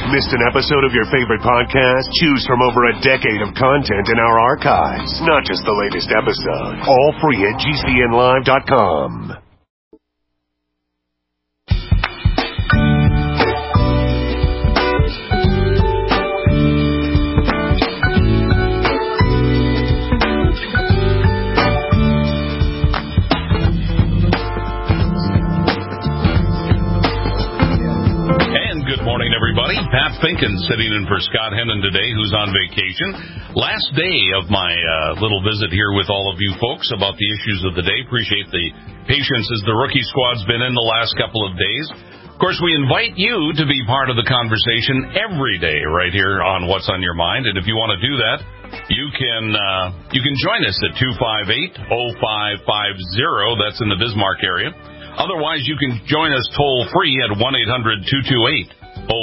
Missed an episode of your favorite podcast? Choose from over a decade of content in our archives, not just the latest episode. All free at GCNlive.com. Everybody, Pat Finken sitting in for Scott Hennon today, who's on vacation. Last day of my little visit here with all of you folks about the issues of the day. Appreciate the patience as the rookie squad's been in the last couple of days. Of course, we invite you to be part of the conversation every day right here on What's on Your Mind. And if you want to do that, you can join us at 258-0550. That's in the Bismarck area. Otherwise, you can join us toll-free at 1-800-228-0550.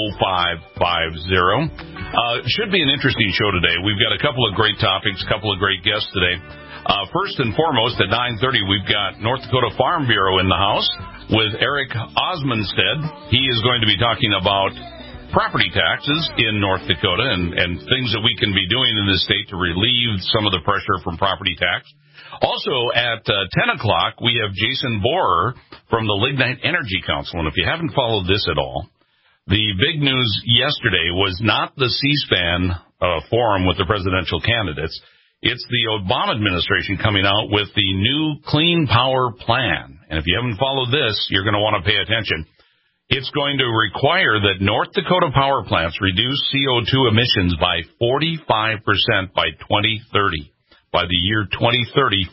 Should be an interesting show today. We've got a couple of great topics, a couple of great guests today. First and foremost, at 9:30, we've got North Dakota Farm Bureau in the house with Eric Osmondstead. He is going to be talking about property taxes in North Dakota and things that we can be doing in this state to relieve some of the pressure from property tax. Also, at 10 o'clock, we have Jason Borer from the Lignite Energy Council. And if you haven't followed this at all, the big news yesterday was not the C-SPAN forum with the presidential candidates. It's the Obama administration coming out with the new Clean Power Plan. And if you haven't followed this, you're going to want to pay attention. It's going to require that North Dakota power plants reduce CO2 emissions by 45% by 2030. By the year 2030,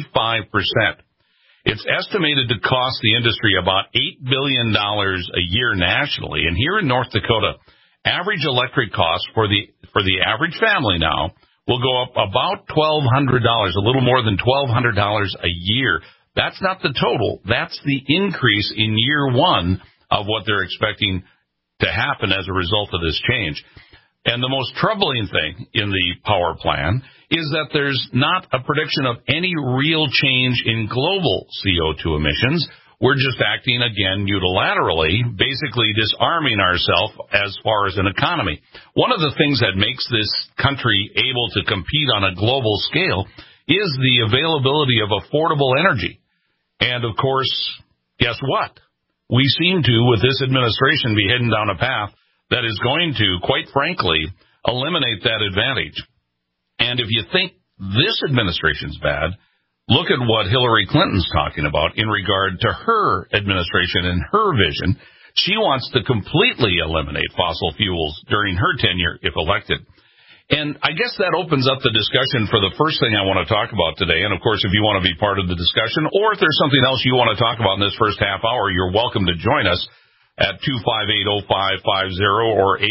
45%. It's estimated to cost the industry about $8 billion a year nationally. And here in North Dakota, average electric costs for the average family now will go up about $1,200, a little more than $1,200 a year. That's not the total. That's the increase in year one of what they're expecting to happen as a result of this change. And the most troubling thing in the power plan is that there's not a prediction of any real change in global CO2 emissions. We're just acting, again, unilaterally, basically disarming ourselves as far as an economy. One of the things that makes this country able to compete on a global scale is the availability of affordable energy. And, of course, guess what? We seem to, with this administration, be heading down a path that is going to, quite frankly, eliminate that advantage. And if you think this administration's bad, look at what Hillary Clinton's talking about in regard to her administration and her vision. She wants to completely eliminate fossil fuels during her tenure if elected. And I guess that opens up the discussion for the first thing I want to talk about today. And, of course, if you want to be part of the discussion or if there's something else you want to talk about in this first half hour, you're welcome to join us at 258-0550 or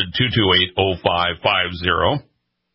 800-228-0550.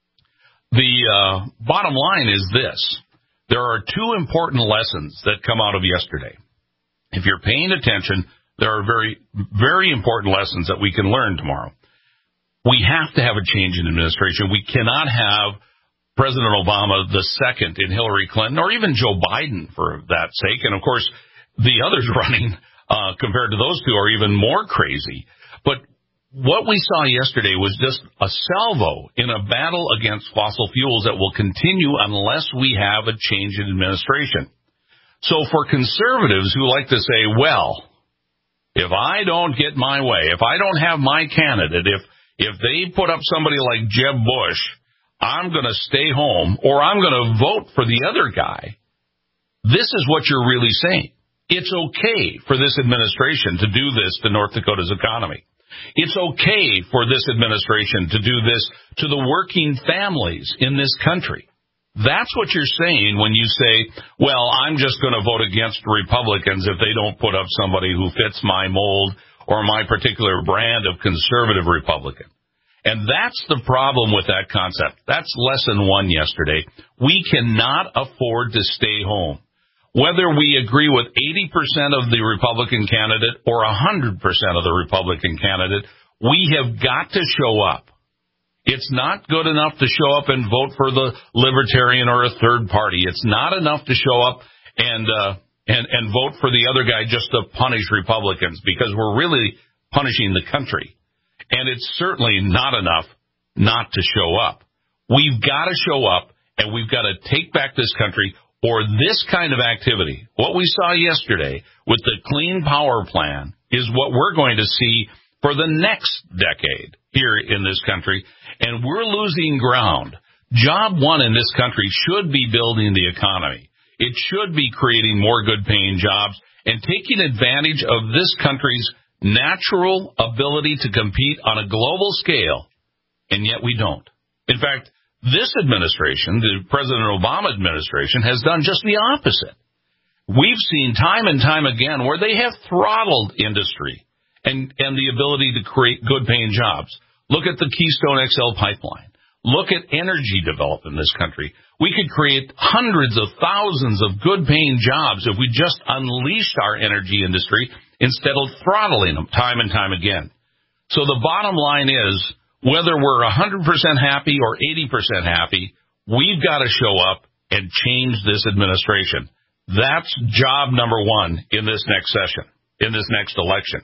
The bottom line is this. There are two important lessons that come out of yesterday. If you're paying attention, there are very, very important lessons that we can learn tomorrow. We have to have a change in administration. We cannot have President Obama the second in Hillary Clinton or even Joe Biden for that sake. And, of course, the others running compared to those two are even more crazy. But what we saw yesterday was just a salvo in a battle against fossil fuels that will continue unless we have a change in administration. So for conservatives who like to say, well, if I don't get my way, if I don't have my candidate, if they put up somebody like Jeb Bush, I'm going to stay home or I'm going to vote for the other guy. This is what you're really saying. It's okay for this administration to do this to North Dakota's economy. It's okay for this administration to do this to the working families in this country. That's what you're saying when you say, well, I'm just going to vote against Republicans if they don't put up somebody who fits my mold or my particular brand of conservative Republican. And that's the problem with that concept. That's lesson one yesterday. We cannot afford to stay home. Whether we agree with 80% of the Republican candidate or 100% of the Republican candidate, we have got to show up. It's not good enough to show up and vote for the Libertarian or a third party. It's not enough to show up and vote for the other guy just to punish Republicans, because we're really punishing the country. And it's certainly not enough not to show up. We've got to show up, and we've got to take back this country, or this kind of activity, what we saw yesterday with the Clean Power Plan, is what we're going to see for the next decade here in this country, and we're losing ground. Job one in this country should be building the economy. It should be creating more good-paying jobs and taking advantage of this country's natural ability to compete on a global scale, and yet we don't. In fact, this administration, the President Obama administration, has done just the opposite. We've seen time and time again where they have throttled industry and the ability to create good-paying jobs. Look at the Keystone XL pipeline. Look at energy development in this country. We could create hundreds of thousands of good-paying jobs if we just unleashed our energy industry instead of throttling them time and time again. So the bottom line is, whether we're 100% happy or 80% happy, we've got to show up and change this administration. That's job number one in this next session, in this next election.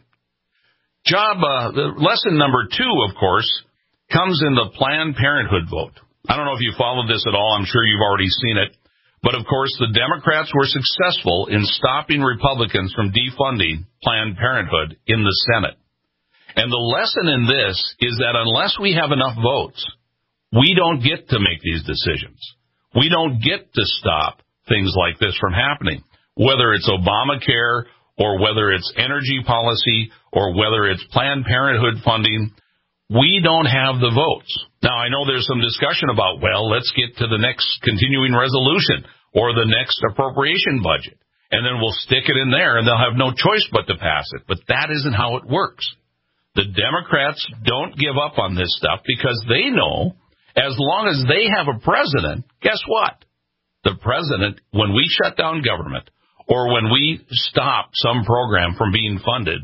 Lesson number two, of course, comes in the Planned Parenthood vote. I don't know if you followed this at all. I'm sure you've already seen it. But, of course, the Democrats were successful in stopping Republicans from defunding Planned Parenthood in the Senate. And the lesson in this is that unless we have enough votes, we don't get to make these decisions. We don't get to stop things like this from happening, whether it's Obamacare or whether it's energy policy or whether it's Planned Parenthood funding. We don't have the votes. Now, I know there's some discussion about, well, let's get to the next continuing resolution or the next appropriation budget, and then we'll stick it in there, and they'll have no choice but to pass it. But that isn't how it works. The Democrats don't give up on this stuff because they know as long as they have a president, guess what? The president, when we shut down government or when we stop some program from being funded,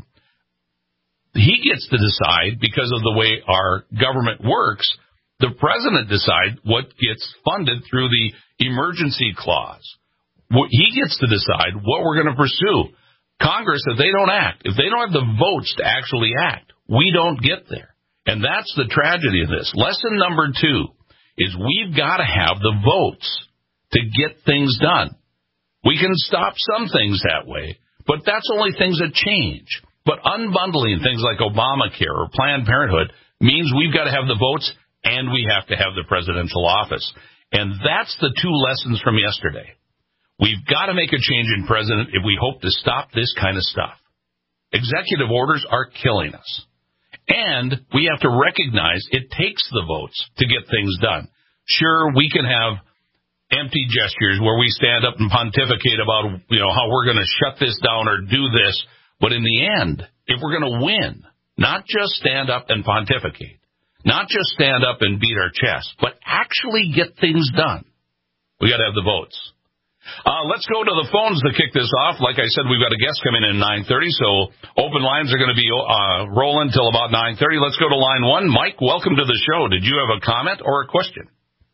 he gets to decide, because of the way our government works, the president decides what gets funded through the emergency clause. He gets to decide what we're going to pursue. Congress, if they don't act, if they don't have the votes to actually act, we don't get there. And that's the tragedy of this. Lesson number two is we've got to have the votes to get things done. We can stop some things that way, but that's only things that change. But unbundling things like Obamacare or Planned Parenthood means we've got to have the votes and we have to have the presidential office. And that's the two lessons from yesterday. We've got to make a change in president if we hope to stop this kind of stuff. Executive orders are killing us. And we have to recognize it takes the votes to get things done. Sure, we can have empty gestures where we stand up and pontificate about, how we're going to shut this down or do this. But in the end, if we're going to win, not just stand up and pontificate, not just stand up and beat our chest, but actually get things done, we got to have the votes. Let's go to the phones to kick this off. Like I said, we've got a guest coming in at 9:30, so open lines are going to be rolling till about 9:30. Let's go to line one. Mike, welcome to the show. Did you have a comment or a question?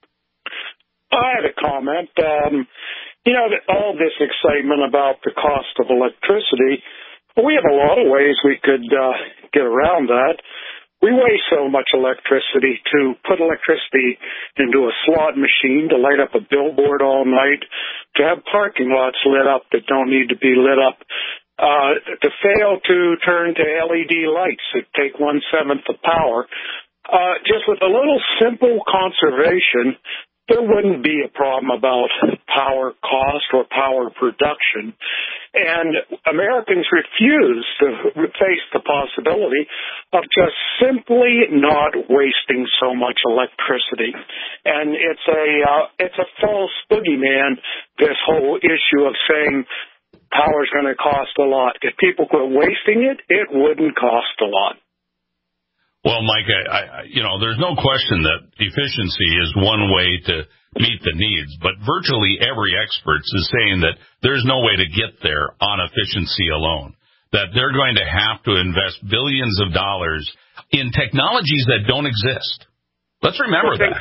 I had a comment. All this excitement about the cost of electricity, we have a lot of ways we could get around that. We waste so much electricity to put electricity into a slot machine, to light up a billboard all night, to have parking lots lit up that don't need to be lit up, to fail to turn to LED lights that take 1/7 the power. Just with a little simple conservation, there wouldn't be a problem about power cost or power production. And Americans refuse to face the possibility of just simply not wasting so much electricity. And it's a false boogeyman, this whole issue of saying power's going to cost a lot. If people quit wasting it, it wouldn't cost a lot. Well, Mike, there's no question that efficiency is one way to meet the needs, but virtually every expert is saying that there's no way to get there on efficiency alone, that they're going to have to invest billions of dollars in technologies that don't exist. Let's remember that.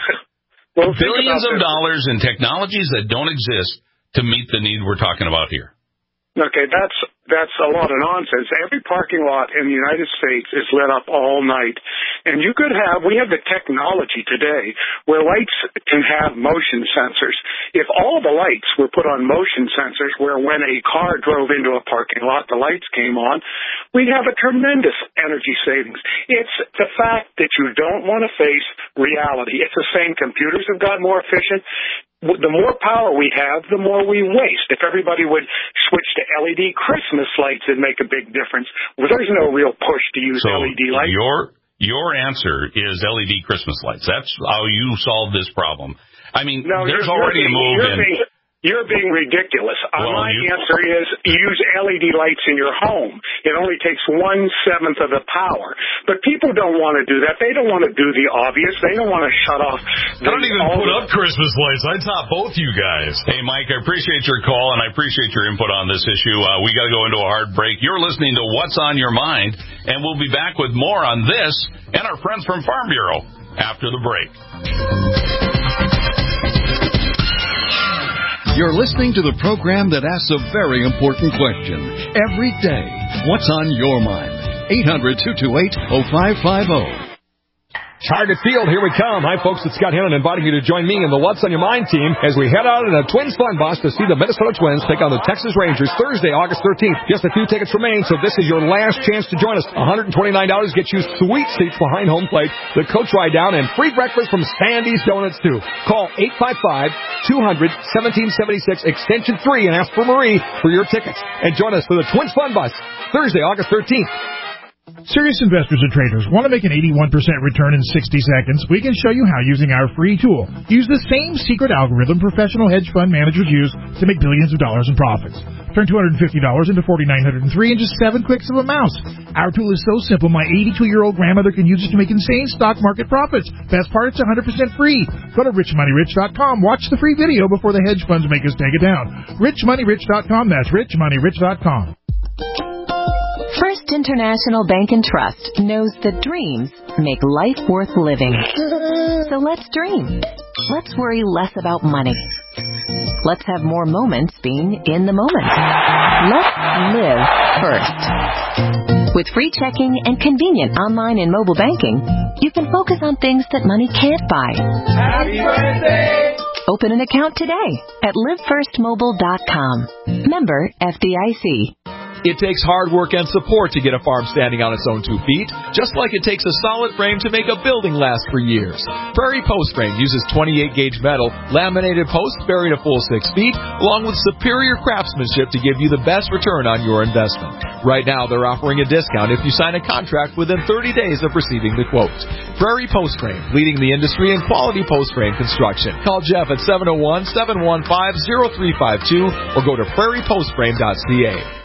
Billions of dollars in technologies that don't exist to meet the need we're talking about here. Okay, that's a lot of nonsense. Every parking lot in the United States is lit up all night. And we have the technology today where lights can have motion sensors. If all the lights were put on motion sensors where when a car drove into a parking lot, the lights came on, we'd have a tremendous energy savings. It's the fact that you don't want to face reality. It's the same. Computers have gotten more efficient. The more power we have, the more we waste. If everybody would switch to LED Christmas lights, it'd make a big difference. Well, there's no real push to use LED lights. Your answer is LED Christmas lights. That's how you solve this problem. I mean, there's already a move in. You're being ridiculous. My answer is use LED lights in your home. It only takes 1/7 of the power. But people don't want to do that. They don't want to do the obvious. They don't want to shut off. I don't even put up Christmas lights. I top both you guys. Hey, Mike, I appreciate your call, and I appreciate your input on this issue. We got to go into a hard break. You're listening to What's on Your Mind, and we'll be back with more on this and our friends from Farm Bureau after the break. You're listening to the program that asks a very important question every day. What's on your mind? 800-228-0550. Target Field, here we come. Hi, folks. It's Scott Hannon inviting you to join me and the What's on Your Mind team as we head out in a Twins fun bus to see the Minnesota Twins take on the Texas Rangers Thursday, August 13th. Just a few tickets remain, so this is your last chance to join us. $129 gets you sweet seats behind home plate, the coach ride down, and free breakfast from Sandy's Donuts, too. Call 855-200-1776, extension 3, and ask for Marie for your tickets. And join us for the Twins fun bus Thursday, August 13th. Serious investors and traders want to make an 81% return in 60 seconds. We can show you how using our free tool. Use the same secret algorithm professional hedge fund managers use to make billions of dollars in profits. Turn $250 into $4,903 in just 7 clicks of a mouse. Our tool is so simple, my 82-year-old grandmother can use it to make insane stock market profits. Best part, it's 100% free. Go to richmoneyrich.com. Watch the free video before the hedge funds make us take it down. richmoneyrich.com. That's richmoneyrich.com. First International Bank and Trust knows that dreams make life worth living. So let's dream. Let's worry less about money. Let's have more moments being in the moment. Let's live first. With free checking and convenient online and mobile banking, you can focus on things that money can't buy. Happy birthday! Open an account today at livefirstmobile.com. Member FDIC. It takes hard work and support to get a farm standing on its own 2 feet, just like it takes a solid frame to make a building last for years. Prairie Post Frame uses 28-gauge metal, laminated posts buried a full 6 feet, along with superior craftsmanship to give you the best return on your investment. Right now, they're offering a discount if you sign a contract within 30 days of receiving the quote. Prairie Post Frame, leading the industry in quality post frame construction. Call Jeff at 701-715-0352 or go to prairiepostframe.ca.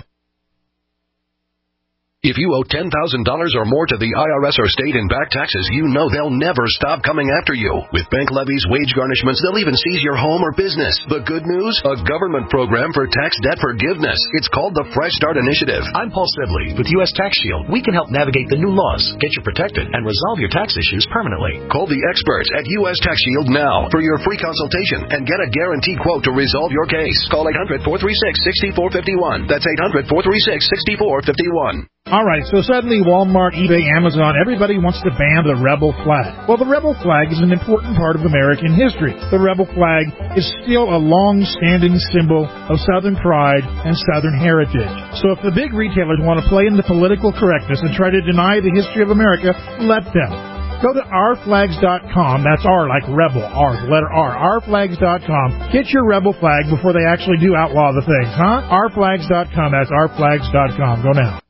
If you owe $10,000 or more to the IRS or state in back taxes, you know they'll never stop coming after you. With bank levies, wage garnishments, they'll even seize your home or business. The good news? A government program for tax debt forgiveness. It's called the Fresh Start Initiative. I'm Paul Sibley with U.S. Tax Shield. We can help navigate the new laws, get you protected, and resolve your tax issues permanently. Call the experts at U.S. Tax Shield now for your free consultation and get a guaranteed quote to resolve your case. Call 800-436-6451. That's 800-436-6451. All right, so suddenly Walmart, eBay, Amazon, everybody wants to ban the rebel flag. Well, the rebel flag is an important part of American history. The rebel flag is still a long-standing symbol of Southern pride and Southern heritage. So if the big retailers want to play into political correctness and try to deny the history of America, let them. Go to ourflags.com. That's R like rebel, R, the letter R, ourflags.com. Get your rebel flag before they actually do outlaw the things, huh? Ourflags.com. That's ourflags.com. Go now.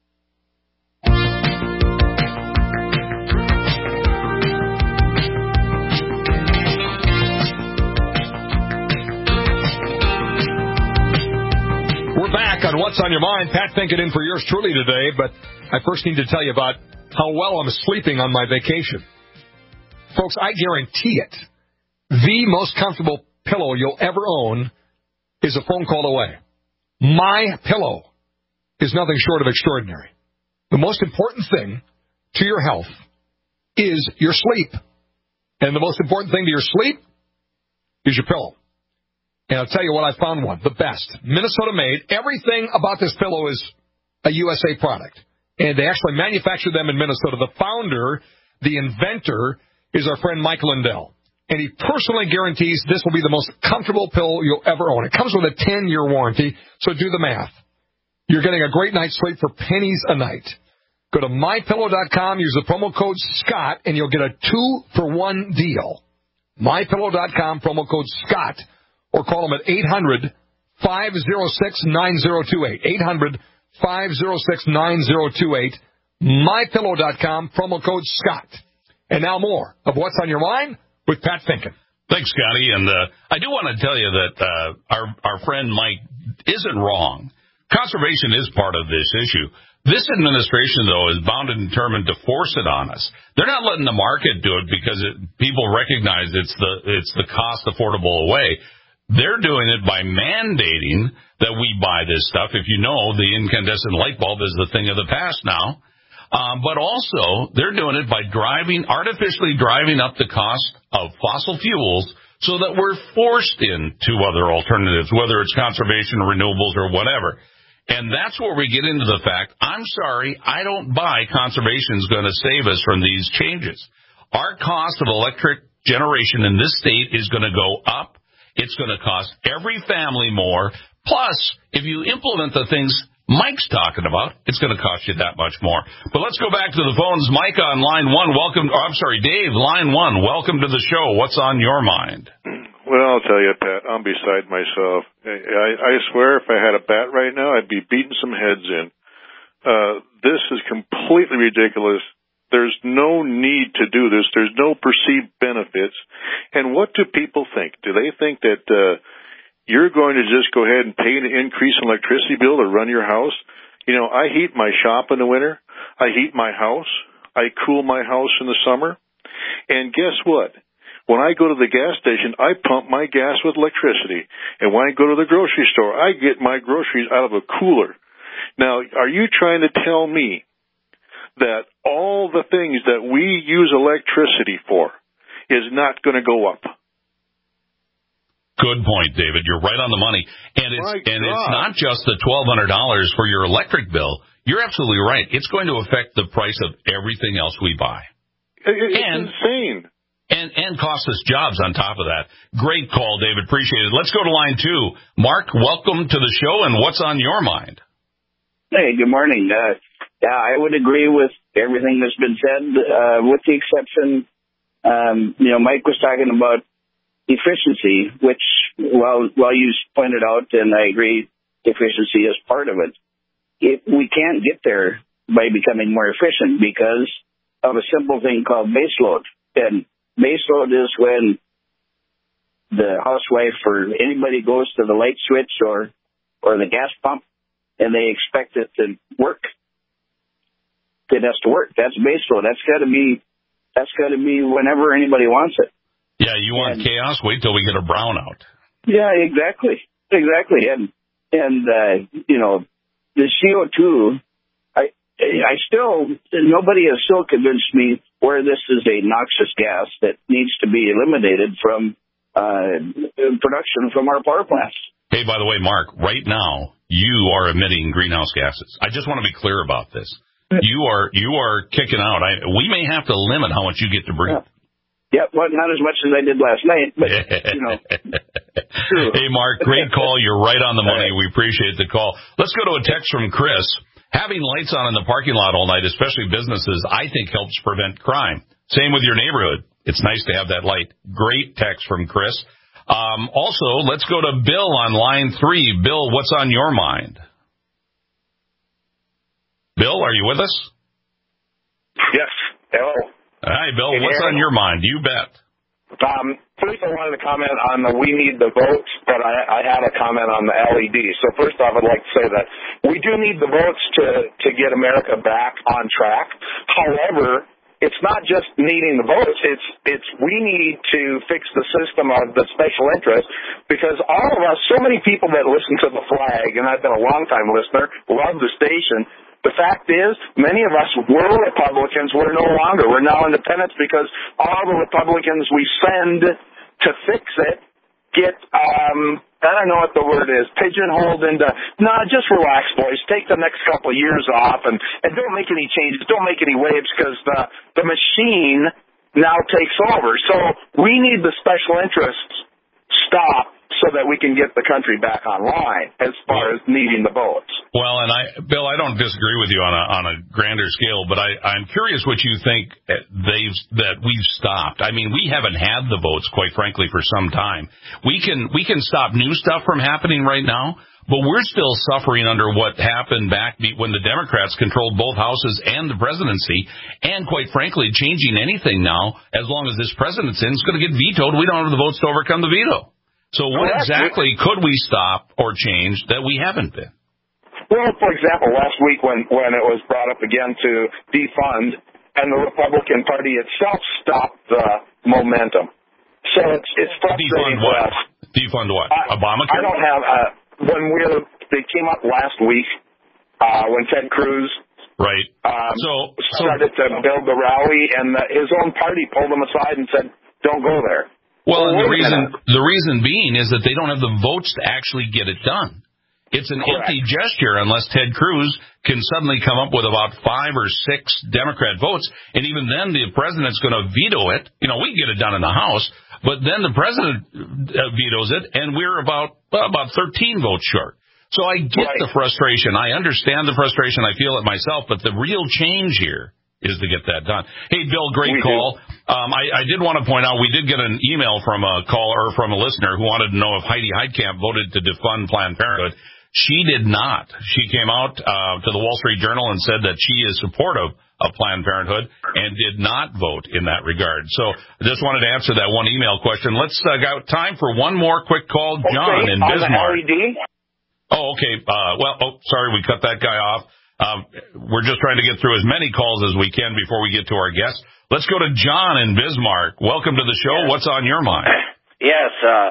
On What's on Your Mind, Pat Pinkett in for yours truly today, but I first need to tell you about how well I'm sleeping on my vacation. Folks, I guarantee it. The most comfortable pillow you'll ever own is a phone call away. My Pillow is nothing short of extraordinary. The most important thing to your health is your sleep. And the most important thing to your sleep is your pillow. And I'll tell you what, I found one, the best. Minnesota-made. Everything about this pillow is a USA product. And they actually manufacture them in Minnesota. The founder, the inventor, is our friend Mike Lindell. And he personally guarantees this will be the most comfortable pillow you'll ever own. It comes with a 10-year warranty, so do the math. You're getting a great night's sleep for pennies a night. Go to MyPillow.com, use the promo code SCOTT, and you'll get a 2-for-1 deal. MyPillow.com, promo code SCOTT, or call them at 800-506-9028. 800-506-9028. MyPillow.com, promo code SCOTT. And now more of What's on Your Mind with Pat Finken. Thanks, Scotty. And I do want to tell you that our friend Mike isn't wrong. Conservation is part of this issue. This administration, though, is bound and determined to force it on us. They're not letting the market do it because people recognize it's the cost affordable way. They're doing it by mandating that we buy this stuff. If you know, the incandescent light bulb is the thing of the past now. But also, they're doing it by artificially driving up the cost of fossil fuels so that we're forced into other alternatives, whether it's conservation, renewables, or whatever. And that's where we get into the fact, I'm sorry, I don't buy conservation is going to save us from these changes. Our cost of electric generation in this state is going to go up. It's going to cost every family more. Plus, if you implement the things Mike's talking about, it's going to cost you that much more. But let's go back to the phones. Mike on line one. Dave, line one. Welcome to the show. What's on your mind? Well, I'll tell you, Pat, I'm beside myself. I swear if I had a bat right now, I'd be beating some heads in. This is completely ridiculous. There's no need to do this. There's no perceived benefits. And what do people think? Do they think that you're going to just go ahead and pay an increase in electricity bill to run your house? You know, I heat my shop in the winter. I heat my house. I cool my house in the summer. And guess what? When I go to the gas station, I pump my gas with electricity. And when I go to the grocery store, I get my groceries out of a cooler. Now, are you trying to tell me that all the things that we use electricity for is not going to go up? Good point, David. You're right on the money. And it's not just the $1,200 for your electric bill. You're absolutely right. It's going to affect the price of everything else we buy. It's insane. And cost us jobs on top of that. Great call, David. Appreciate it. Let's go to line two. Mark, welcome to the show, and what's on your mind? Hey, good morning. I would agree with everything that's been said, with the exception, Mike was talking about efficiency, which, well, you pointed out, and I agree, efficiency is part of it. We can't get there by becoming more efficient because of a simple thing called baseload. And baseload is when the housewife or anybody goes to the light switch or the gas pump and they expect it to work. It has to work. That's baseload. That's got to be whenever anybody wants it. Yeah, you want chaos? Wait till we get a brownout. Yeah, exactly. And the CO2, nobody has still convinced me where this is a noxious gas that needs to be eliminated from production from our power plants. Hey, by the way, Mark, right now, you are emitting greenhouse gases. I just want to be clear about this. You are kicking out. We may have to limit how much you get to breathe. Yeah, well, not as much as I did last night, but, True. Hey, Mark, great call. You're right on the money. We appreciate the call. Let's go to a text from Chris. Having lights on in the parking lot all night, especially businesses, I think helps prevent crime. Same with your neighborhood. It's nice to have that light. Great text from Chris. Also, let's go to Bill on line 3. Bill, what's on your mind? Bill, are you with us? Yes. Hello. Hi, Bill. What's on your mind? You bet. First, I wanted to comment on the we need the votes, but I had a comment on the LED. So first off, I'd like to say that we do need the votes to get America back on track. However, it's not just needing the votes. It's we need to fix the system of the special interest, because all of us, so many people that listen to the flag, and I've been a long-time listener, love the station. The fact is, many of us were Republicans. We're no longer. We're now independents because all the Republicans we send to fix it get, I don't know what the word is, pigeonholed into, just relax, boys. Take the next couple of years off and don't make any changes. Don't make any waves because the machine now takes over. So we need the special interests stopped so that we can get the country back online as far as needing the votes. Well, and Bill, I don't disagree with you on a grander scale, but I'm curious what you think that we've stopped. I mean, we haven't had the votes, quite frankly, for some time. We can stop new stuff from happening right now, but we're still suffering under what happened back when the Democrats controlled both houses and the presidency, and quite frankly, changing anything now, as long as this president's in, is going to get vetoed. We don't have the votes to overcome the veto. So what exactly could we stop or change that we haven't been? Well, for example, last week when it was brought up again to defund, and the Republican Party itself stopped the momentum. So it's frustrating for us. Defund what? Obamacare? I don't have they came up last week when Ted Cruz started to build the rally, and his own party pulled him aside and said, "Don't go there." Well, and the reason being is that they don't have the votes to actually get it done. It's an empty gesture unless Ted Cruz can suddenly come up with about 5 or 6 Democrat votes, and even then the president's going to veto it. You know, we can get it done in the House, but then the president vetoes it, and we're about 13 votes short. So I get the frustration. I understand the frustration. I feel it myself, but the real change here is to get that done. Hey, Bill, great call. I did want to point out we did get an email from a caller, from a listener who wanted to know if Heidi Heitkamp voted to defund Planned Parenthood. She did not. She came out to the Wall Street Journal and said that she is supportive of Planned Parenthood and did not vote in that regard. So I just wanted to answer that one email question. Let's got time for one more quick call. John in Bismarck. Oh, okay. Sorry, we cut that guy off. We're just trying to get through as many calls as we can before we get to our guest. Let's go to John in Bismarck. Welcome to the show. Yes. What's on your mind? Yes,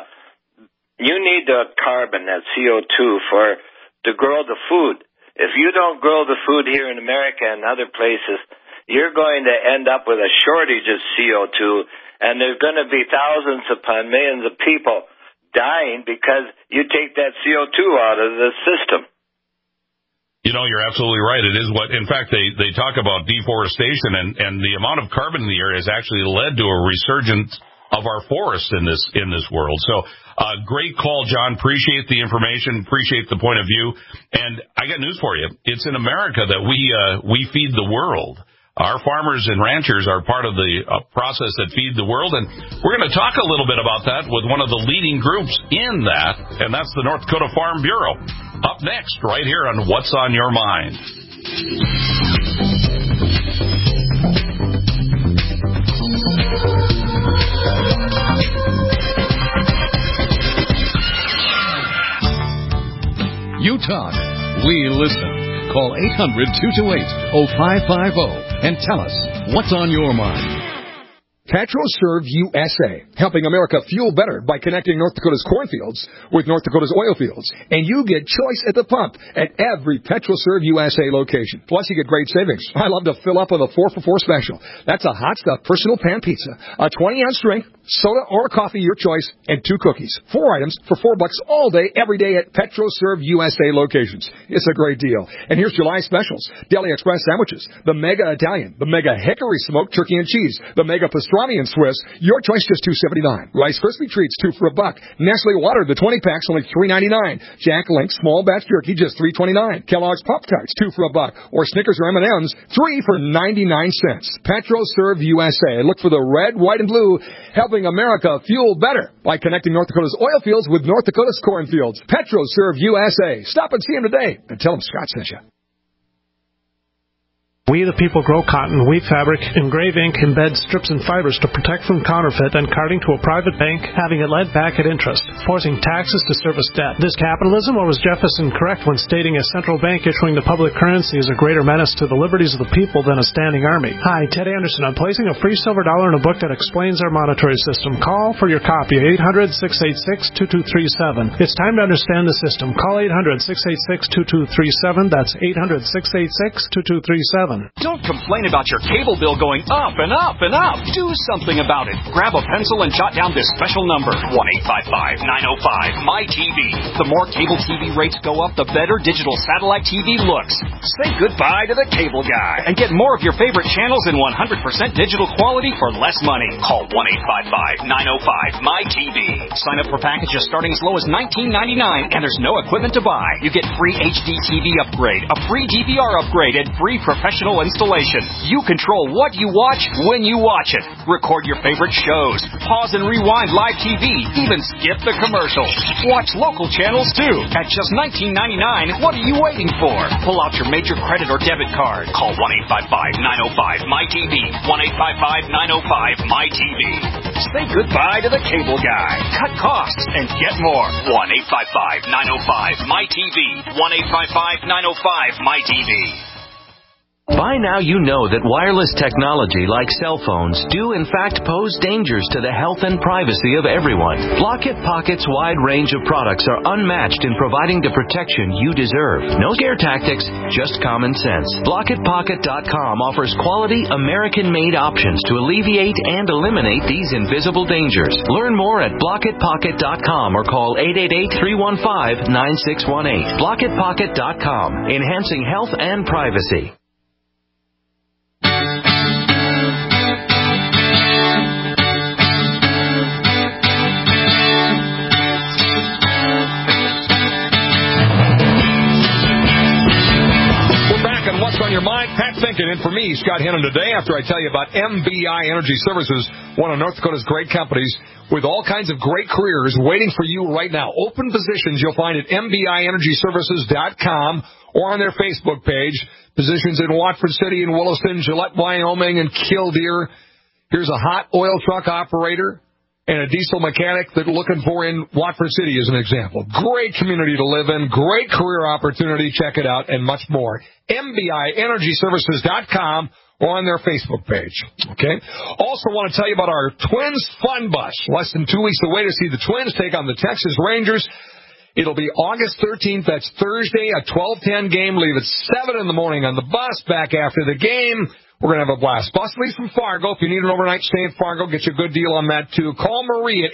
you need the carbon, that CO2, to grow the food. If you don't grow the food here in America and other places, you're going to end up with a shortage of CO2, and there's going to be thousands upon millions of people dying because you take that CO2 out of the system. You know, you're absolutely right. It is in fact, they talk about deforestation, and the amount of carbon in the air has actually led to a resurgence of our forests in this world. So, great call, John. Appreciate the information. Appreciate the point of view. And I got news for you. It's in America that we feed the world. Our farmers and ranchers are part of the process that feed the world, and we're going to talk a little bit about that with one of the leading groups in that, and that's the North Dakota Farm Bureau. Up next, right here on What's on Your Mind. You talk, we listen. Call 800-228-0550 and tell us what's on your mind. PetroServe USA, helping America fuel better by connecting North Dakota's cornfields with North Dakota's oil fields. And you get choice at the pump at every PetroServe USA location. Plus, you get great savings. I love to fill up with a 4-for-4 special. That's a hot stuff personal pan pizza, a 20-ounce drink, soda or coffee, your choice, and 2 cookies. 4 items for $4 all day, every day at PetroServe USA locations. It's a great deal. And here's July specials. Deli Express sandwiches, the Mega Italian, the Mega Hickory Smoked Turkey and Cheese, the Mega Pastrami and Swiss, your choice just $2.79. Rice Krispie Treats, 2 for $1. Nestle Water, the 20-packs, only $3.99. Jack Link Small Batch Jerky, just $3.29. Kellogg's Pop-Tarts, 2 for $1. Or Snickers or M&M's, 3 for 99 cents. PetroServe USA. Look for the red, white, and blue, helping America fuel better by connecting North Dakota's oil fields with North Dakota's cornfields. PetroServe USA. Stop and see them today and tell them Scott sent you. We the people grow cotton, weave fabric, engrave ink, embed strips and fibers to protect from counterfeit and carting to a private bank, having it led back at interest, forcing taxes to service debt. This capitalism, or was Jefferson correct when stating a central bank issuing the public currency is a greater menace to the liberties of the people than a standing army? Hi, Ted Anderson. I'm placing a free silver dollar in a book that explains our monetary system. Call for your copy, 800-686-2237. It's time to understand the system. Call 800-686-2237. That's 800-686-2237. Don't complain about your cable bill going up and up and up. Do something about it. Grab a pencil and jot down this special number, 1-855-905-MY-TV. The more cable TV rates go up, the better digital satellite TV looks. Say goodbye to the cable guy and get more of your favorite channels in 100% digital quality for less money. Call 1-855-905-MY-TV. Sign up for packages starting as low as $19.99, and there's no equipment to buy. You get free HD TV upgrade, a free DVR upgrade, and free professional installation. You control what you watch when you watch it. Record your favorite shows, pause and rewind live TV, even skip the commercials. Watch local channels too. At just $19.99, what are you waiting for? Pull out your major credit or debit card. Call 1-855-905-MY-TV. 1-855-905-MY-TV. Say goodbye to the cable guy. Cut costs and get more. 1-855-905-MY-TV. 1-855-905-MY-TV. By now you know that wireless technology like cell phones do in fact pose dangers to the health and privacy of everyone. Blockit Pocket's wide range of products are unmatched in providing the protection you deserve. No scare tactics, just common sense. BlockitPocket.com offers quality American-made options to alleviate and eliminate these invisible dangers. Learn more at BlockitPocket.com or call 888-315-9618. BlockitPocket.com, enhancing health and privacy. What's on your mind? Pat Finken in for me, Scott Hennon, today after I tell you about MBI Energy Services, one of North Dakota's great companies with all kinds of great careers waiting for you right now. Open positions you'll find at MBIEnergyServices.com or on their Facebook page. Positions in Watford City and Williston, Gillette, Wyoming, and Killdeer. Here's a hot oil truck operator and a diesel mechanic that looking for in Watford City as an example. Great community to live in, great career opportunity, check it out, and much more. MBIEnergyServices.com or on their Facebook page. Okay? Also want to tell you about our Twins Fun Bus. Less than 2 weeks away to see the Twins take on the Texas Rangers. It'll be August 13th. That's Thursday, a 12:10 game. Leave at 7 in the morning on the bus. Back after the game. We're going to have a blast. Bus leaves from Fargo. If you need an overnight stay in Fargo, get you a good deal on that, too. Call Marie at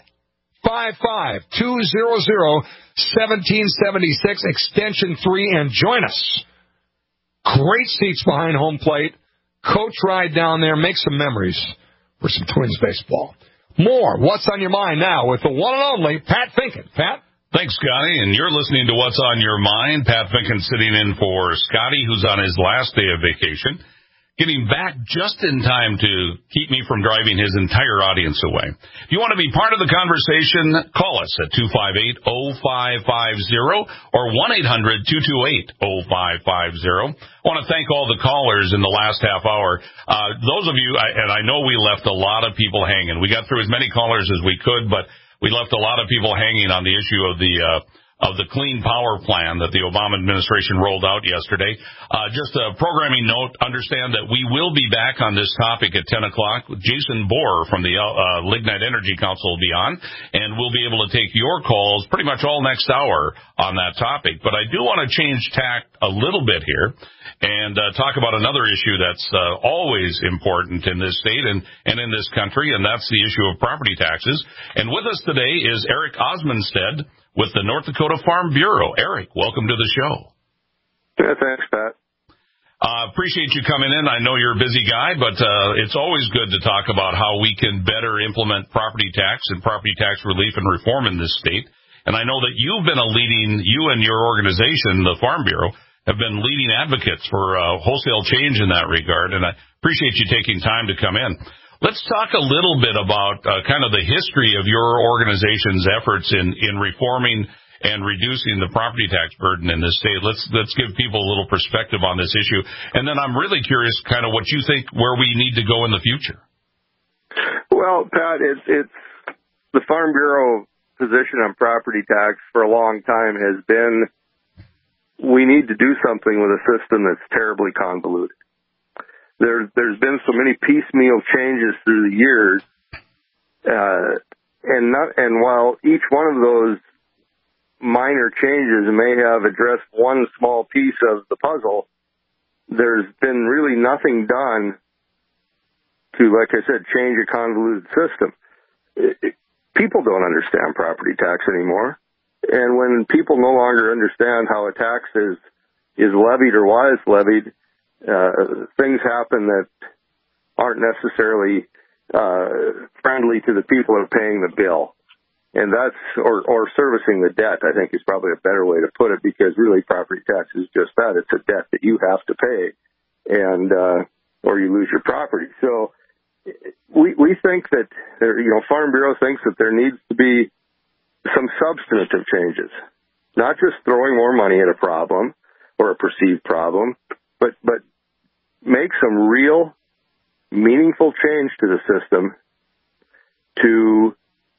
855-200-1776, extension 3, and join us. Great seats behind home plate. Coach ride down there. Make some memories for some Twins baseball. More What's on Your Mind now with the one and only Pat Finken. Pat? Thanks, Scotty, and you're listening to What's on Your Mind. Pat Finken sitting in for Scotty, who's on his last day of vacation. Getting back just in time to keep me from driving his entire audience away. If you want to be part of the conversation, call us at 258-0550 or 1-800-228-0550. I want to thank all the callers in the last half hour. Those of you, and I know we left a lot of people hanging. We got through as many callers as we could, but we left a lot of people hanging on the issue of the Clean Power Plan that the Obama administration rolled out yesterday. Just a programming note, understand that we will be back on this topic at 10 o'clock. Jason Bohr from the Lignite Energy Council will be on, and we'll be able to take your calls pretty much all next hour on that topic. But I do want to change tack a little bit here and talk about another issue that's always important in this state and in this country, and that's the issue of property taxes. And with us today is Eric Osmonstead with the North Dakota Farm Bureau. Eric, welcome to the show. Yeah, thanks, Pat. Appreciate you coming in. I know you're a busy guy, but it's always good to talk about how we can better implement property tax and property tax relief and reform in this state. And I know that you and your organization, the Farm Bureau, have been leading advocates for wholesale change in that regard, and I appreciate you taking time to come in. Let's talk a little bit about kind of the history of your organization's efforts in reforming and reducing the property tax burden in this state. Let's give people a little perspective on this issue. And then I'm really curious kind of what you think where we need to go in the future. Well, Pat, it's the Farm Bureau position on property tax for a long time has been we need to do something with a system that's terribly convoluted. There's been so many piecemeal changes through the years, and while each one of those minor changes may have addressed one small piece of the puzzle, there's been really nothing done to, like I said, change a convoluted system. People don't understand property tax anymore. And when people no longer understand how a tax is levied or why it's levied, things happen that aren't necessarily friendly to the people who are paying the bill. And that's, or servicing the debt, I think is probably a better way to put it, because really property tax is just that. It's a debt that you have to pay, and or you lose your property. So we think that, Farm Bureau thinks that there needs to be some substantive changes, not just throwing more money at a problem or a perceived problem, but make some real meaningful change to the system to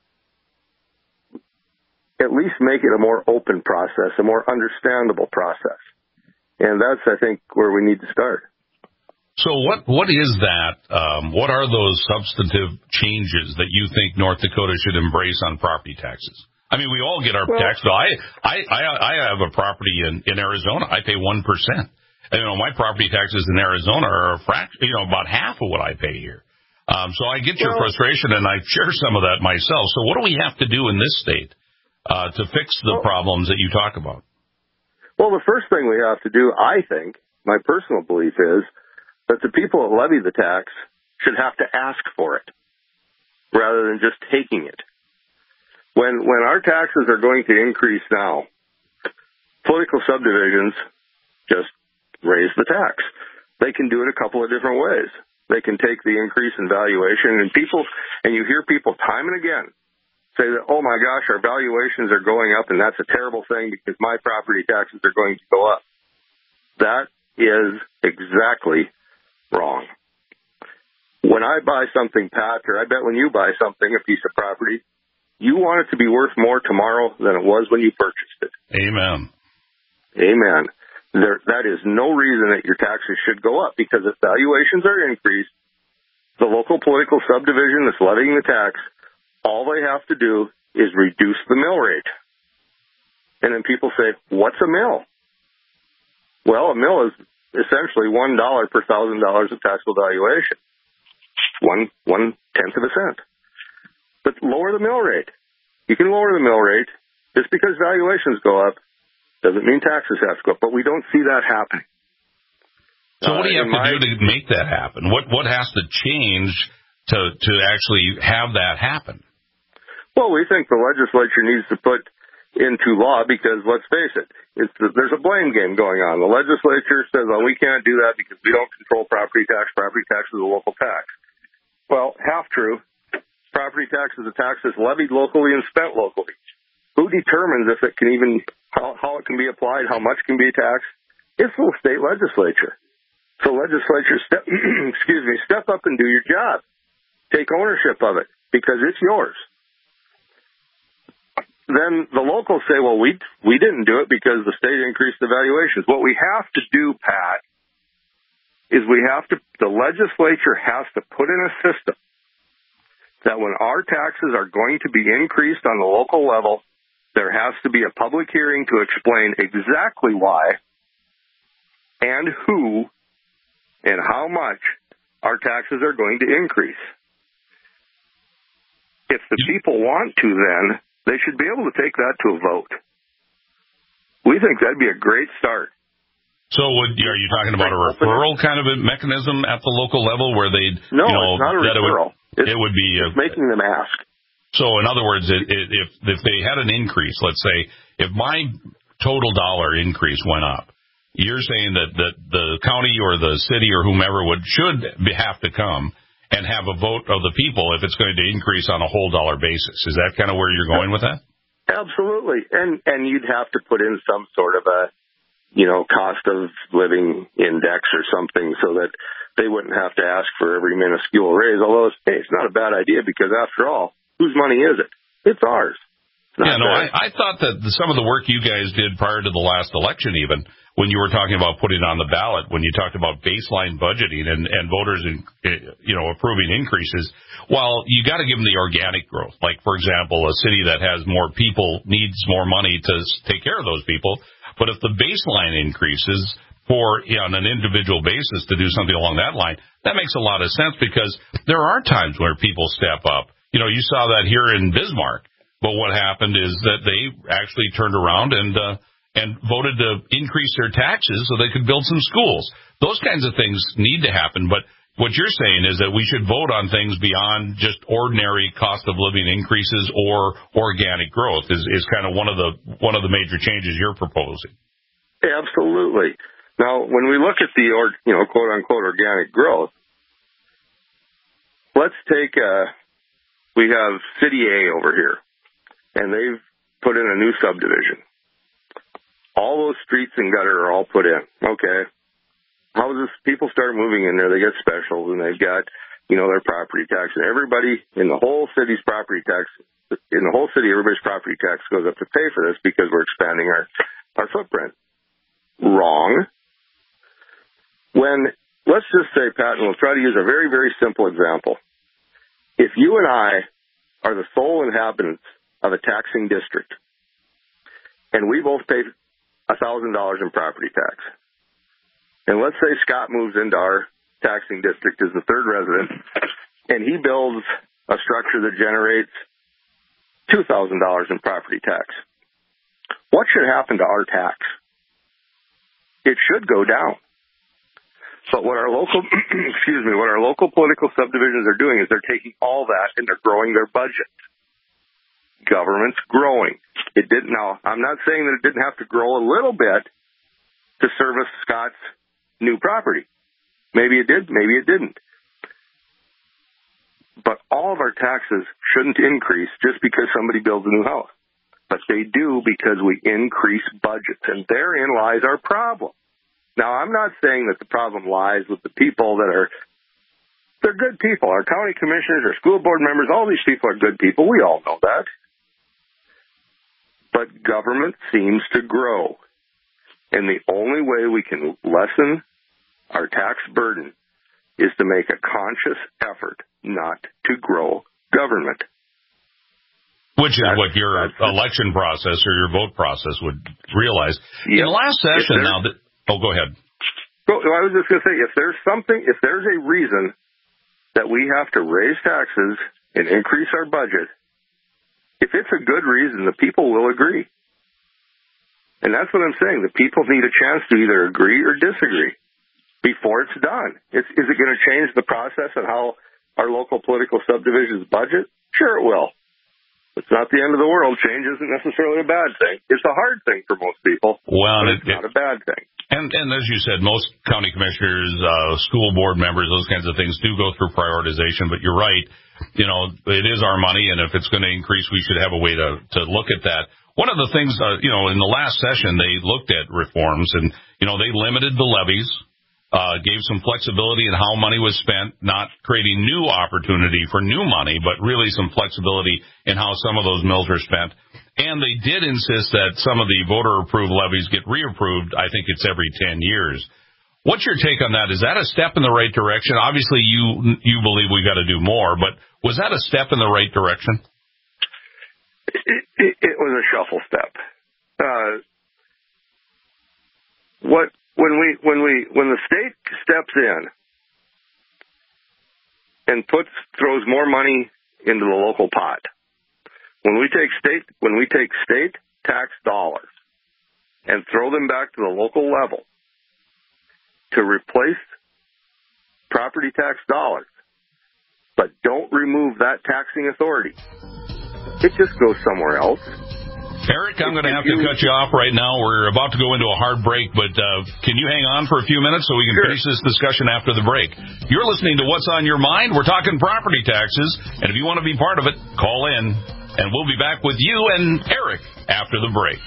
at least make it a more open process, a more understandable process. And that's, I think, where we need to start. So what is that? What are those substantive changes that you think North Dakota should embrace on property taxes? I mean, we all get our tax bill. I have a property in Arizona. I pay 1%. And, my property taxes in Arizona are a fraction, about half of what I pay here. So I get your frustration, and I share some of that myself. So what do we have to do in this state to fix the problems that you talk about? Well, the first thing we have to do, I think, my personal belief is that the people that levy the tax should have to ask for it rather than just taking it. When our taxes are going to increase now, political subdivisions just raise the tax. They can do it a couple of different ways. They can take the increase in valuation, and you hear people time and again say that, oh my gosh, our valuations are going up, and that's a terrible thing because my property taxes are going to go up. That is exactly wrong. When I buy something, Pat, or I bet when you buy something, a piece of property, you want it to be worth more tomorrow than it was when you purchased it. Amen. Amen. That is no reason that your taxes should go up, because if valuations are increased, the local political subdivision that's levying the tax, all they have to do is reduce the mill rate. And then people say, what's a mill? Well, a mill is essentially $1 per $1,000 of taxable valuation. 1/10 of a cent. But lower the mill rate. You can lower the mill rate. Just because valuations go up doesn't mean taxes have to go up. But we don't see that happening. So what do you have to do to make that happen? What has to change to actually have that happen? Well, we think the legislature needs to put into law, because let's face it, there's a blame game going on. The legislature says, well, we can't do that because we don't control property tax. Property tax is a local tax. Well, half true. Property tax is a tax that's levied locally and spent locally. Who determines if it can even, how it can be applied, how much can be taxed? It's the state legislature. So legislature, step up and do your job. Take ownership of it, because it's yours. Then the locals say, well, we didn't do it because the state increased the valuations. What we have to do, Pat, is the legislature has to put in a system that when our taxes are going to be increased on the local level, there has to be a public hearing to explain exactly why and who and how much our taxes are going to increase. If the people want to, then they should be able to take that to a vote. We think that'd be a great start. So are you talking about a referral kind of a mechanism at the local level where they'd... No, it's not a referral. It would be... It's making them ask. So in other words, if they had an increase, let's say, if my total dollar increase went up, you're saying that the county or the city or whomever should have to come and have a vote of the people if it's going to increase on a whole dollar basis. Is that kind of where you're going with that? Absolutely. And you'd have to put in some sort of a, cost of living index or something so that they wouldn't have to ask for every minuscule raise. Although, it's not a bad idea, because after all, whose money is it? It's ours. I thought that some of the work you guys did prior to the last election, even when you were talking about putting it on the ballot, when you talked about baseline budgeting and voters, approving increases, well, you got to give them the organic growth. Like, for example, a city that has more people needs more money to take care of those people. But if the baseline increases, on an individual basis to do something along that line, that makes a lot of sense because there are times where people step up. You know, you saw that here in Bismarck, but what happened is that they actually turned around and voted to increase their taxes so they could build some schools. Those kinds of things need to happen, but what you're saying is that we should vote on things beyond just ordinary cost of living increases or organic growth is kind of one of the major changes you're proposing. Absolutely. Now, when we look at the quote unquote organic growth, let's take we have City A over here, and they've put in a new subdivision. All those streets and gutter are all put in. Okay. Houses, people start moving in there, they get specials, and they've got, their property tax. And everybody in the whole city's property tax, everybody's property tax goes up to pay for this because we're expanding our footprint. Wrong. Let's just say, Pat, and we'll try to use a very, very simple example. If you and I are the sole inhabitants of a taxing district, and we both pay $1,000 in property tax, and let's say Scott moves into our taxing district as the third resident, and he builds a structure that generates $2,000 in property tax. What should happen to our tax? It should go down. But what our local, what our local political subdivisions are doing is they're taking all that and they're growing their budget. Government's growing. Now, I'm not saying that it didn't have to grow a little bit to service Scott's new property. Maybe it did, maybe it didn't. But all of our taxes shouldn't increase just because somebody builds a new house. But they do because we increase budgets, and therein lies our problem. Now, I'm not saying that the problem lies with the people they're good people. Our county commissioners, our school board members, all these people are good people. We all know that. But government seems to grow. And the only way we can lessen our tax burden is to make a conscious effort not to grow government. Which is what your election process or your vote process would realize. Yep. In the last session go ahead. I was just going to say, if there's a reason that we have to raise taxes and increase our budget, if it's a good reason, the people will agree. And that's what I'm saying. The people need a chance to either agree or disagree before it's done. Is it going to change the process of how our local political subdivisions budget? Sure it will. It's not the end of the world. Change isn't necessarily a bad thing. It's a hard thing for most people. Well, it's not a bad thing. And as you said, most county commissioners, school board members, those kinds of things do go through prioritization. But you're right. It is our money, and if it's going to increase, we should have a way to look at that. One of the things, in the last session, they looked at reforms, and, they limited the levies, gave some flexibility in how money was spent, not creating new opportunity for new money, but really some flexibility in how some of those mills are spent. And they did insist that some of the voter-approved levies get reapproved. I think it's every 10 years. What's your take on that? Is that a step in the right direction? Obviously, you believe we've got to do more, but was that a step in the right direction? It was a shuffle step. When the state steps in and throws more money into the local pot, when we take state tax dollars and throw them back to the local level to replace property tax dollars, but don't remove that taxing authority, it just goes somewhere else. Eric, I'm going to have to cut you off right now. We're about to go into a hard break, but can you hang on for a few minutes so we can finish this discussion after the break? You're listening to What's on Your Mind. We're talking property taxes, and if you want to be part of it, call in, and we'll be back with you and Eric after the break.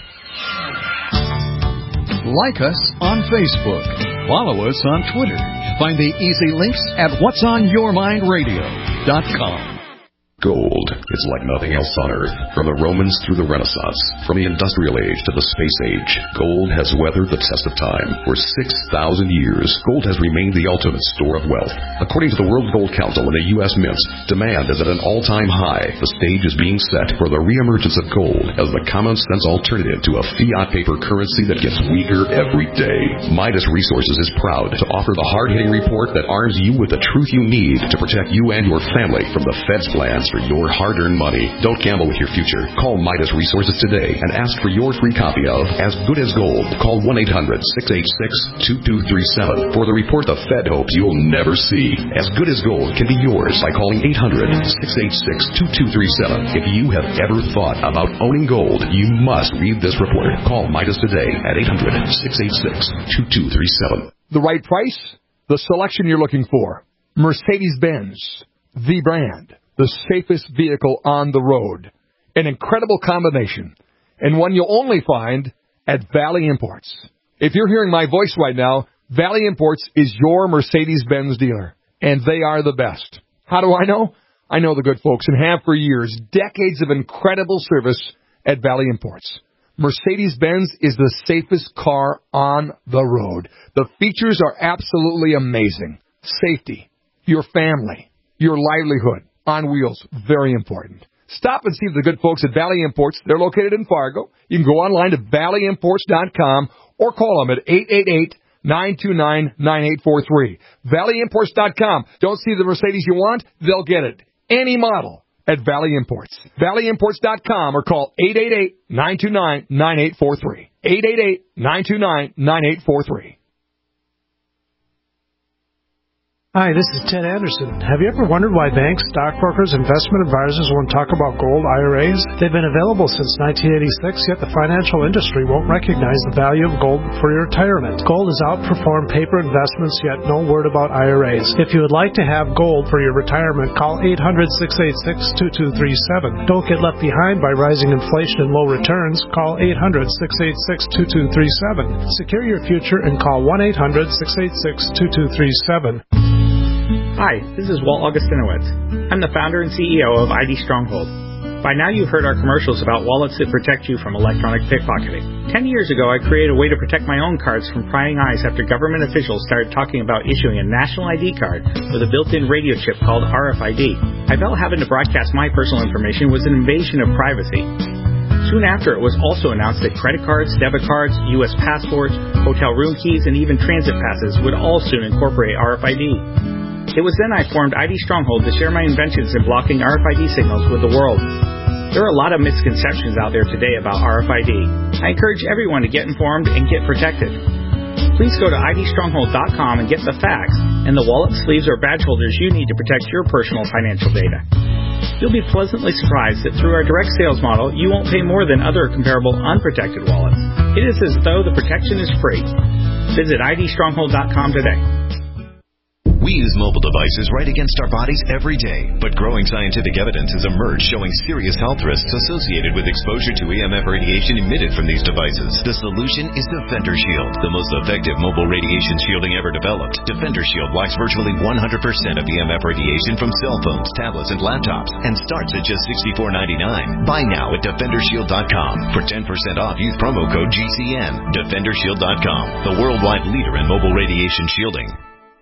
Like us on Facebook. Follow us on Twitter. Find the easy links at whatsonyourmindradio.com. Gold is like nothing else on Earth. From the Romans through the Renaissance, from the Industrial Age to the Space Age, gold has weathered the test of time. For 6,000 years, gold has remained the ultimate store of wealth. According to the World Gold Council and the U.S. Mint, demand is at an all-time high. The stage is being set for the reemergence of gold as the common-sense alternative to a fiat paper currency that gets weaker every day. Midas Resources is proud to offer the hard-hitting report that arms you with the truth you need to protect you and your family from the Fed's plans for your hard-earned money. Don't gamble with your future. Call Midas Resources today and ask for your free copy of As Good as Gold. Call 1-800-686-2237 for the report the Fed hopes you'll never see. As Good as Gold can be yours by calling 800-686-2237. If you have ever thought about owning gold, you must read this report. Call Midas today at 800-686-2237. The right price, the selection you're looking for. Mercedes-Benz, the brand. The safest vehicle on the road. An incredible combination, and one you'll only find at Valley Imports. If you're hearing my voice right now, Valley Imports is your Mercedes-Benz dealer, and they are the best. How do I know? I know the good folks and have for years, decades of incredible service at Valley Imports. Mercedes-Benz is the safest car on the road. The features are absolutely amazing. Safety, your family, your livelihood. On wheels, very important. Stop and see the good folks at Valley Imports. They're located in Fargo. You can go online to valleyimports.com or call them at 888-929-9843. Valleyimports.com. Don't see the Mercedes you want? They'll get it. Any model at Valley Imports. Valleyimports.com or call 888-929-9843. 888-929-9843. Hi, this is Ted Anderson. Have you ever wondered why banks, stockbrokers, investment advisors won't talk about gold IRAs? They've been available since 1986, yet the financial industry won't recognize the value of gold for your retirement. Gold has outperformed paper investments, yet no word about IRAs. If you would like to have gold for your retirement, call 800-686-2237. Don't get left behind by rising inflation and low returns. Call 800-686-2237. Secure your future and call 1-800-686-2237. Hi, this is Walt Augustinowicz. I'm the founder and CEO of ID Stronghold. By now you've heard our commercials about wallets that protect you from electronic pickpocketing. 10 years ago, I created a way to protect my own cards from prying eyes after government officials started talking about issuing a national ID card with a built-in radio chip called RFID. I felt having to broadcast my personal information was an invasion of privacy. Soon after, it was also announced that credit cards, debit cards, U.S. passports, hotel room keys, and even transit passes would all soon incorporate RFID. It was then I formed ID Stronghold to share my inventions in blocking RFID signals with the world. There are a lot of misconceptions out there today about RFID. I encourage everyone to get informed and get protected. Please go to idstronghold.com and get the facts and the wallet, sleeves, or badge holders you need to protect your personal financial data. You'll be pleasantly surprised that through our direct sales model, you won't pay more than other comparable unprotected wallets. It is as though the protection is free. Visit idstronghold.com today. We use mobile devices right against our bodies every day, but growing scientific evidence has emerged showing serious health risks associated with exposure to EMF radiation emitted from these devices. The solution is Defender Shield, the most effective mobile radiation shielding ever developed. Defender Shield blocks virtually 100% of EMF radiation from cell phones, tablets, and laptops, and starts at just $64.99. Buy now at DefenderShield.com. For 10% off, use promo code GCN. DefenderShield.com, the worldwide leader in mobile radiation shielding.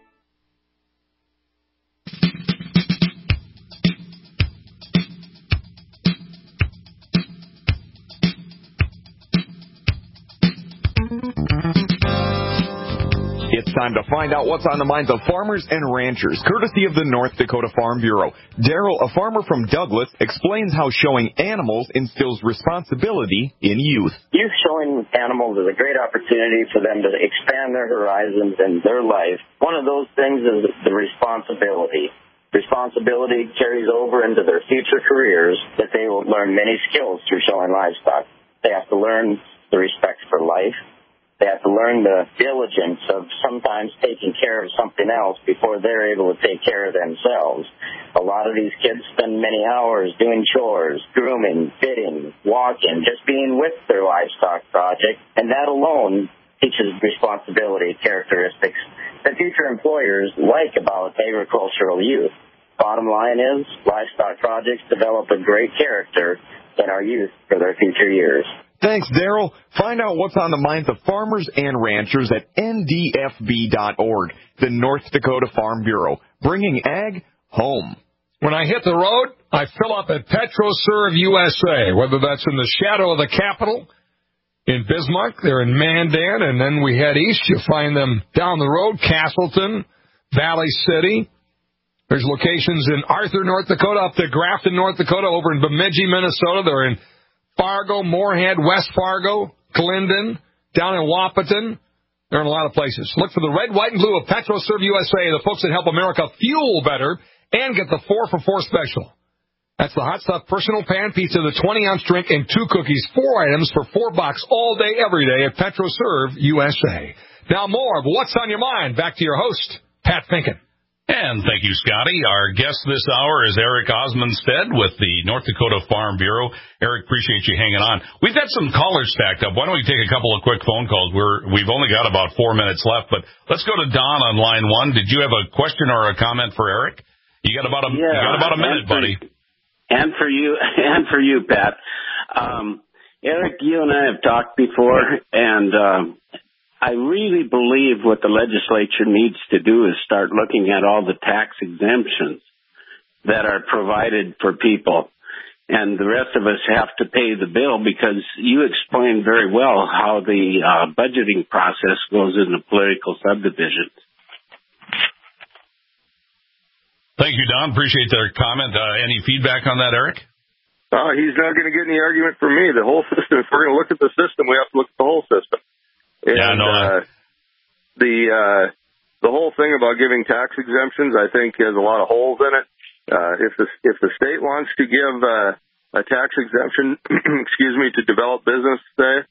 It's time to find out what's on the minds of farmers and ranchers, courtesy of the North Dakota Farm Bureau. Daryl, a farmer from Douglas, explains how showing animals instills responsibility in youth. Youth showing animals is a great opportunity for them to expand their horizons and their life. One of those things is the responsibility. Responsibility carries over into their future careers, that they will learn many skills through showing livestock. They have to learn the respect for life. They have to learn the diligence of sometimes taking care of something else before they're able to take care of themselves. A lot of these kids spend many hours doing chores, grooming, fitting, walking, just being with their livestock project, and that alone teaches responsibility characteristics that future employers like about agricultural youth. Bottom line is, livestock projects develop a great character in our youth for their future years. Thanks, Daryl. Find out what's on the minds of farmers and ranchers at ndfb.org, the North Dakota Farm Bureau, bringing ag home. When I hit the road, I fill up at PetroServe USA, whether that's in the shadow of the Capitol, in Bismarck, they're in Mandan, and then we head east. You find them down the road, Castleton, Valley City. There's locations in Arthur, North Dakota, up to Grafton, North Dakota, over in Bemidji, Minnesota. They're in Fargo, Moorhead, West Fargo, Clinton, down in Wahpeton. They're in a lot of places. Look for the red, white, and blue of PetroServe USA, the folks that help America fuel better, and get the 4 for $4 special. That's the Hot Stuff Personal Pan Pizza, the 20-ounce drink, and 2 cookies, 4 items for $4 all day, every day at PetroServe USA. Now more of What's on Your Mind. Back to your host, Pat Finken. And thank you, Scotty. Our guest this hour is Eric Osmondstead with the North Dakota Farm Bureau. Eric, appreciate you hanging on. We've got some callers stacked up. Why don't we take a couple of quick phone calls? We've only got about 4 minutes left, but let's go to Don on line 1. Did you have a question or a comment for Eric? You got about a minute, buddy. And for you, Pat. Eric, you and I have talked before, and I really believe what the legislature needs to do is start looking at all the tax exemptions that are provided for people. And the rest of us have to pay the bill, because you explained very well how the budgeting process goes in the political subdivisions. Thank you, Don. Appreciate their comment. Any feedback on that, Eric? He's not going to get any argument from me. The whole system, if we're going to look at the system, we have to look at the whole system. And the whole thing about giving tax exemptions, I think, has a lot of holes in it. If the state wants to give a tax exemption, to develop business,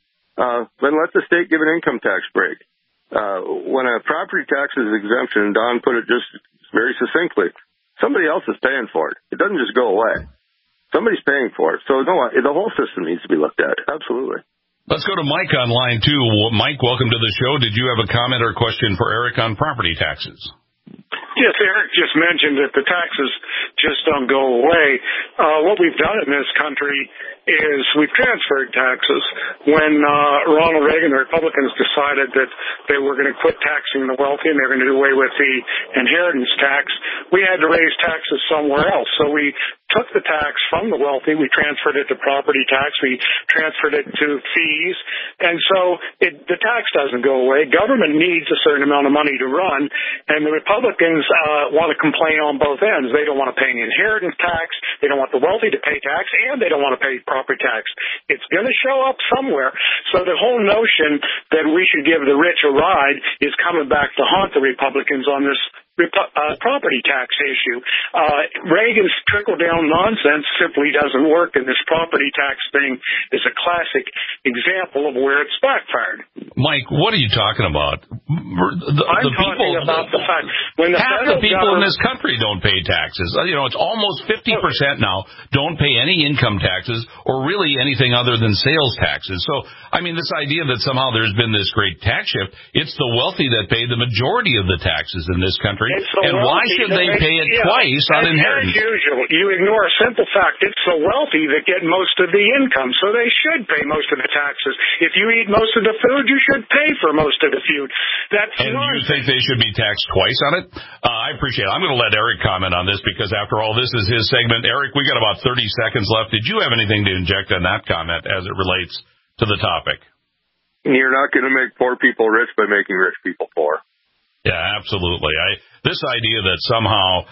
then let the state give an income tax break. When a property tax is exemption, and Don put it just very succinctly, somebody else is paying for it. It doesn't just go away. Somebody's paying for it. So, no, the whole system needs to be looked at. Absolutely. Let's go to Mike on line 2. Mike, welcome to the show. Did you have a comment or question for Eric on property taxes? Yes, Eric just mentioned that the taxes just don't go away. What we've done in this country is we've transferred taxes. When Ronald Reagan, the Republicans, decided that they were going to quit taxing the wealthy and they were going to do away with the inheritance tax, we had to raise taxes somewhere else. So we took the tax from the wealthy, we transferred it to property tax, we transferred it to fees, and so the tax doesn't go away. Government needs a certain amount of money to run, and the Republicans want to complain on both ends. They don't want to pay any inheritance tax, they don't want the wealthy to pay tax, and they don't want to pay property tax. It's going to show up somewhere. So the whole notion that we should give the rich a ride is coming back to haunt the Republicans on this property tax issue. Reagan's trickle-down nonsense simply doesn't work, and this property tax thing is a classic example of where it's backfired. Mike, what are you talking about? I'm talking about the fact when the half the people in this country don't pay taxes. It's almost 50% now don't pay any income taxes or really anything other than sales taxes. So, this idea that somehow there's been this great tax shift, it's the wealthy that pay the majority of the taxes in this country. And why should they pay it twice on inheritance? As usual, you ignore a simple fact. It's the wealthy that get most of the income, so they should pay most of the taxes. If you eat most of the food, you should pay for most of the food. And you think they should be taxed twice on it? I appreciate it. I'm going to let Eric comment on this, because after all, this is his segment. Eric, we got about 30 seconds left. Did you have anything to inject on that comment as it relates to the topic? You're not going to make poor people rich by making rich people poor. Yeah, absolutely. This idea that somehow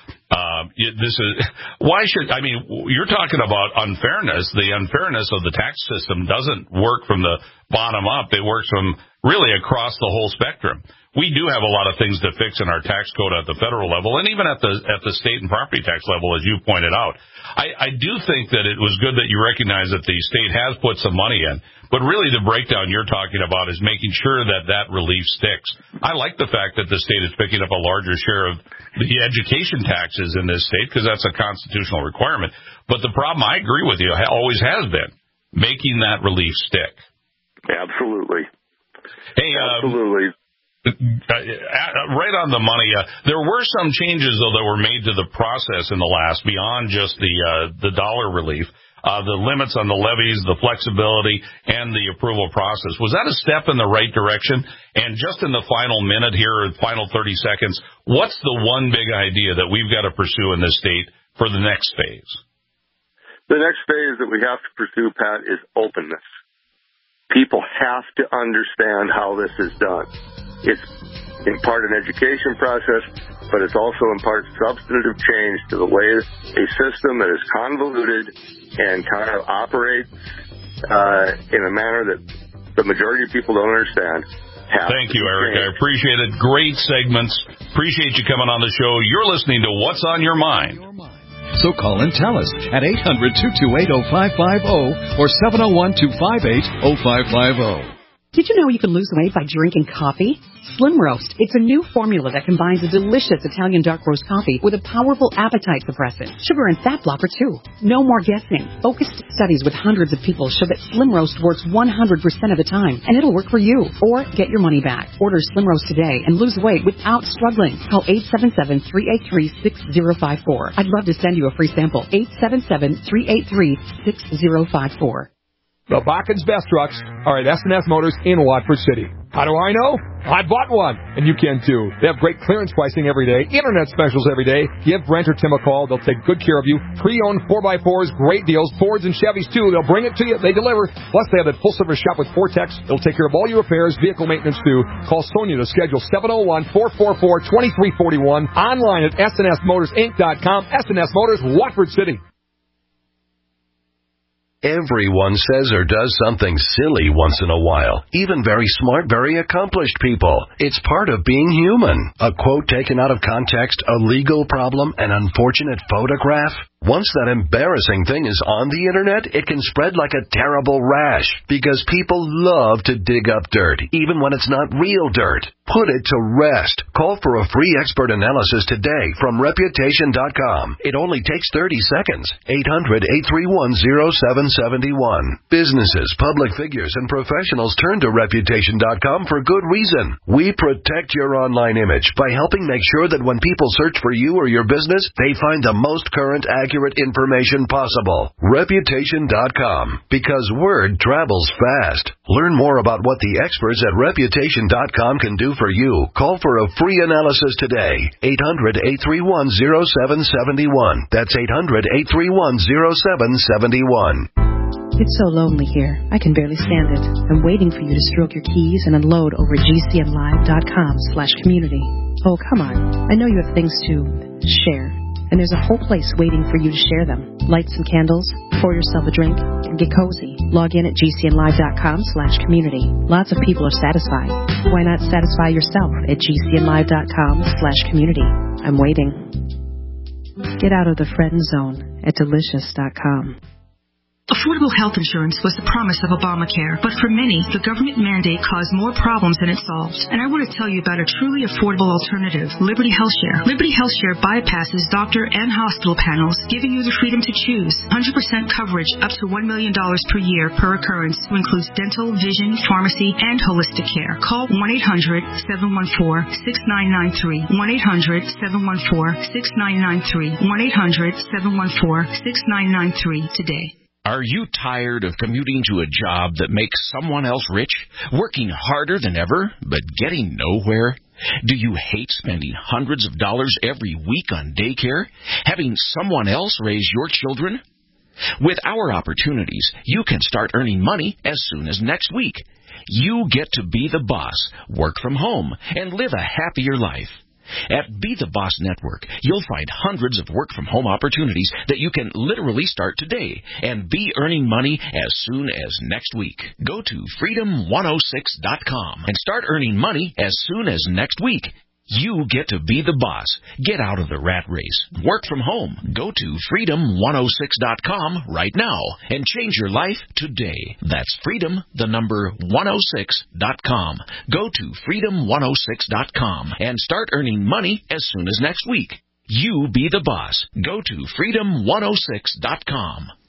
you're talking about unfairness. The unfairness of the tax system doesn't work from the bottom up. It works from really across the whole spectrum. We do have a lot of things to fix in our tax code at the federal level, and even at the state and property tax level, as you pointed out. I do think that it was good that you recognize that the state has put some money in, but really the breakdown you're talking about is making sure that relief sticks. I like the fact that the state is picking up a larger share of the education taxes in this state, because that's a constitutional requirement. But the problem, I agree with you, always has been making that relief stick. Absolutely. Hey, absolutely. Right on the money. There were some changes, though, that were made to the process in the last, beyond just the dollar relief. The limits on the levies, the flexibility, and the approval process. Was that a step in the right direction? And just in the final minute here, final 30 seconds, what's the one big idea that we've got to pursue in this state for the next phase? The next phase that we have to pursue, Pat, is openness. People have to understand how this is done. It's in part an education process, but it's also in part substantive change to the way a system that is convoluted and kind of operates in a manner that the majority of people don't understand. Thank you, Eric. I appreciate it. Great segments. Appreciate you coming on the show. You're listening to What's on Your Mind. So call and tell us at 800-228-0550 or 701-258-0550. Did you know you can lose weight by drinking coffee? Slim Roast. It's a new formula that combines a delicious Italian dark roast coffee with a powerful appetite suppressant, sugar and fat blocker too. No more guessing. Focused studies with hundreds of people show that Slim Roast works 100% of the time, and it'll work for you. Or get your money back. Order Slim Roast today and lose weight without struggling. Call 877-383-6054. I'd love to send you a free sample. 877-383-6054. The Bakken's best trucks are at S&S Motors in Watford City. How do I know? I bought one, and you can too. They have great clearance pricing every day, internet specials every day. Give Brent or Tim a call. They'll take good care of you. Pre-owned 4x4s, great deals. Fords and Chevys too. They'll bring it to you. They deliver. Plus, they have that full-service shop with 4 techs. They'll take care of all your repairs, vehicle maintenance too. Call Sonia to schedule 701-444-2341. Online at snsmotorsinc.com. S&S Motors, Watford City. Everyone says or does something silly once in a while. Even very smart, very accomplished people. It's part of being human. A quote taken out of context, a legal problem, an unfortunate photograph. Once that embarrassing thing is on the internet, it can spread like a terrible rash because people love to dig up dirt, even when it's not real dirt. Put it to rest. Call for a free expert analysis today from Reputation.com. It only takes 30 seconds. 800-831-0771. Businesses, public figures, and professionals turn to Reputation.com for good reason. We protect your online image by helping make sure that when people search for you or your business, they find the most current, accurate information possible. Reputation.com. Because word travels fast. Learn more about what the experts at Reputation.com can do for you. Call for a free analysis today. 800-831-0771. That's 800-831-0771. It's so lonely here. I can barely stand it. I'm waiting for you to stroke your keys and unload over at gcnlive.com/community. Oh, come on. I know you have things to share. And there's a whole place waiting for you to share them. Light some candles, pour yourself a drink, and get cozy. Log in at gcnlive.com/community. Lots of people are satisfied. Why not satisfy yourself at gcnlive.com/community? I'm waiting. Get out of the friend zone at delicious.com. Affordable health insurance was the promise of Obamacare, but for many, the government mandate caused more problems than it solved. And I want to tell you about a truly affordable alternative, Liberty HealthShare. Liberty HealthShare bypasses doctor and hospital panels, giving you the freedom to choose. 100% coverage up to $1 million per year per occurrence, who includes dental, vision, pharmacy, and holistic care. Call 1-800-714-6993. 1-800-714-6993. 1-800-714-6993 today. Are you tired of commuting to a job that makes someone else rich? Working harder than ever, but getting nowhere? Do you hate spending hundreds of dollars every week on daycare? Having someone else raise your children? With our opportunities, you can start earning money as soon as next week. You get to be the boss, work from home, and live a happier life. At Be the Boss Network, you'll find hundreds of work-from-home opportunities that you can literally start today and be earning money as soon as next week. Go to freedom106.com and start earning money as soon as next week. You get to be the boss. Get out of the rat race. Work from home. Go to freedom106.com right now and change your life today. That's freedom106.com. Go to freedom106.com and start earning money as soon as next week. You be the boss. Go to freedom106.com.